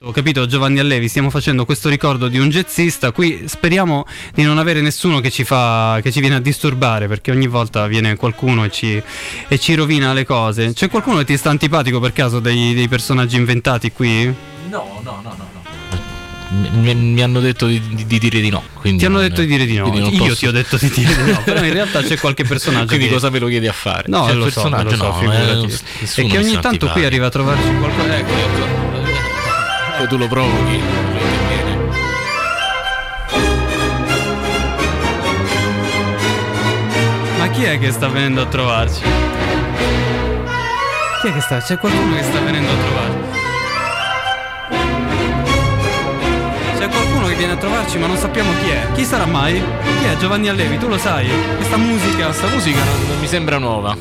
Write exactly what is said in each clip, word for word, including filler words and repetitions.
Ho capito, Giovanni Allevi, stiamo facendo questo ricordo di un jazzista. Qui speriamo di non avere nessuno che ci fa che ci viene a disturbare, perché ogni volta viene qualcuno e ci, e ci rovina le cose. C'è qualcuno che ti sta antipatico per caso dei, dei personaggi inventati qui? No, no, no, no. Mi, mi hanno detto di, di, di dire di no. Ti hanno detto di dire di no. Io posso... ti ho detto di dire di no. Però in realtà c'è qualche personaggio. Quindi che... cosa me lo chiedi a fare? No, c'è lo il so, personaggio, lo so, no, figurati. Eh, e che ogni tanto qui arriva a trovarci qualcosa. Ecco, ecco. E tu lo provochi. Ma chi è che sta venendo a trovarci? Chi è che sta? C'è qualcuno che sta venendo a trovarci. C'è qualcuno che viene a trovarci, ma non sappiamo chi è. Chi sarà mai? Chi è? Giovanni Allevi, tu lo sai? Questa musica, questa musica non, non mi sembra nuova.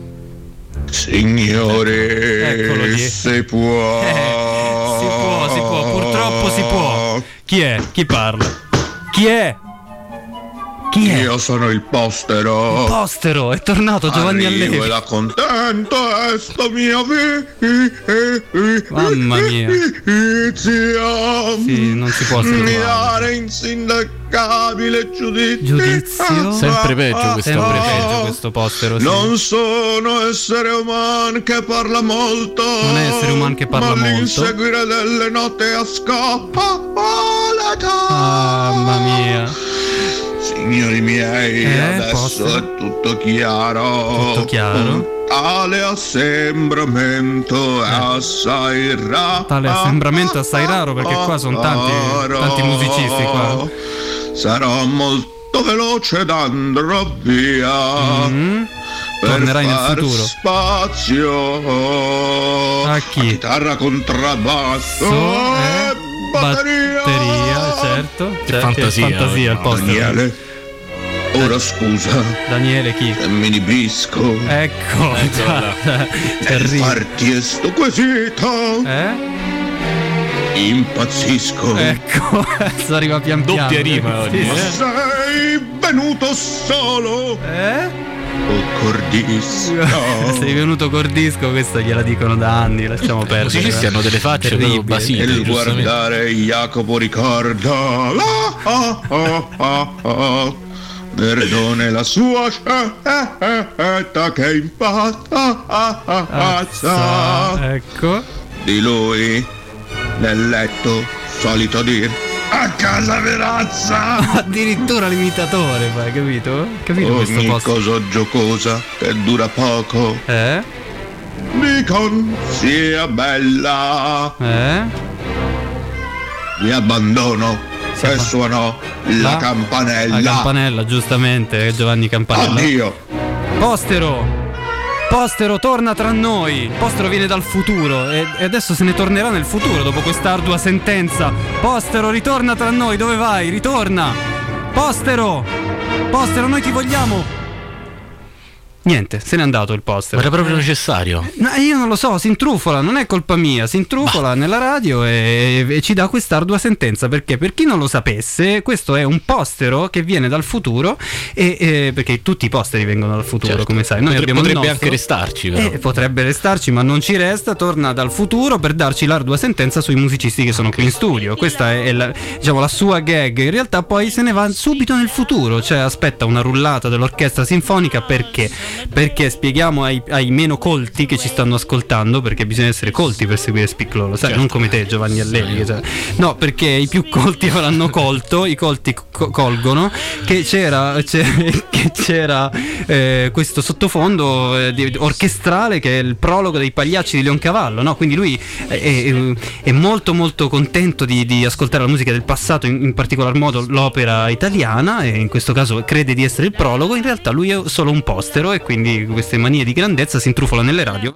Signore, si può. Eh, si può, si può, purtroppo si può. Chi è? Chi parla? Chi è? Chi è? Io sono il postero. Il postero, è tornato Giovanni Allevi. Arrivo e la contento è sto mio vita. Mamma mia. Sì, non si può mi dare insindacabile giudizio. Giudizio? Sempre peggio questo, sempre peggio questo postero. Sì. Non sono essere umano che parla molto. Non è essere umano che parla ma molto. l'inseguire delle note a scopa. Mamma mia. Signori miei, eh, adesso posso? è tutto chiaro. Tutto chiaro. Tale assembramento è eh. assai raro. Tale assembramento è assai raro, perché qua sono tanti, tanti musicisti qua. Sarò molto veloce ed andrò via. Mm-hmm. Per tornerai nel far futuro. Spazio a chi? A chitarra, contrabbasso so, e eh, batteria. batteria, certo. Che fantasia, fantasia il posto. Daniele, ora scusa. Daniele chi? E mi inibisco. Ecco, già, per farti sto quesito. Eh? Impazzisco. Ecco, adesso arriva pian piano. Doppia rima oggi, sì, eh? Sei venuto solo. Eh? O cordisco. Sei venuto cordisco, questa gliela dicono da anni, lasciamo perdere. I musicisti hanno delle facce proprio basite. Il guardare Jacopo ricorda ah, ah, ah, ah, ah. Perdone la sua scelta che impazza. Ecco. Di lui nel letto solito dir a casa verazza. Addirittura l'imitatore, hai capito? Capito questo ogni posto? cosa giocosa che dura poco. Eh? Dicon sia bella. Eh? Mi abbandono Si e abba- suonò la, la campanella. La campanella, giustamente, Giovanni Campanella. Addio. Postero! Postero torna tra noi. Postero viene dal futuro e, e adesso se ne tornerà nel futuro dopo questa ardua sentenza. Postero, ritorna tra noi. Dove vai? Ritorna. Postero! Postero, noi ti vogliamo. Niente, se n'è andato il postero. Ma era proprio necessario. No, io non lo so, si intrufola, non è colpa mia, si intrufola bah. nella radio e, e ci dà quest'ardua sentenza. Perché? Per chi non lo sapesse, questo è un postero che viene dal futuro e, e perché tutti i posteri vengono dal futuro, certo. come sai. Noi Potre, abbiamo potrebbe il nostro, anche restarci, però. Eh, potrebbe restarci, ma non ci resta, torna dal futuro per darci l'ardua sentenza sui musicisti che sono qui in studio. Questa è, è la, diciamo, la sua gag. In realtà poi se ne va subito nel futuro, cioè aspetta una rullata dell'orchestra sinfonica. Perché? Perché spieghiamo ai, ai meno colti che ci stanno ascoltando, perché bisogna essere colti per seguire Spiclolo, sai, certo. non come te Giovanni Allevi, cioè. No, perché i più colti avranno colto, i colti co- colgono che c'era, c'era, che c'era eh, questo sottofondo eh, di, orchestrale che è il prologo dei Pagliacci di Leoncavallo, no? Quindi lui è, è, è molto molto contento di, di ascoltare la musica del passato, in, in particolar modo l'opera italiana, e in questo caso crede di essere il prologo. In realtà lui è solo un postero e quindi queste manie di grandezza si intrufola nelle radio.